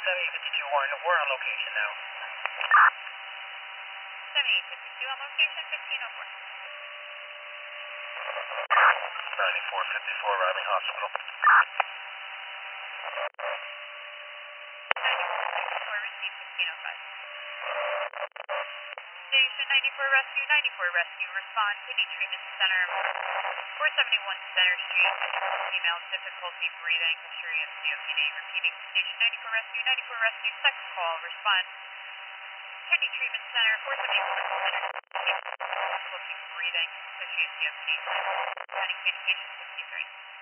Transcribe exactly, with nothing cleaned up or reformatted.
seventy fifty-two, we're, in, we're on location now. seventy fifty-two on location, fifteen oh four. ninety-four fifty-four, arriving hospital. ninety-four fifty-four, receive fifteen oh five. Station ninety-four Rescue, ninety-four Rescue, respond, Kidney Treatment Center, four seventy-one Center Street, female, difficulty breathing, history of C O P D, repeating, Station ninety-four Rescue, ninety-four Rescue, second call, respond, Kidney Treatment Center, four seventy-one Center Street, difficulty breathing, history of C O P D, pending communication, fifty-three.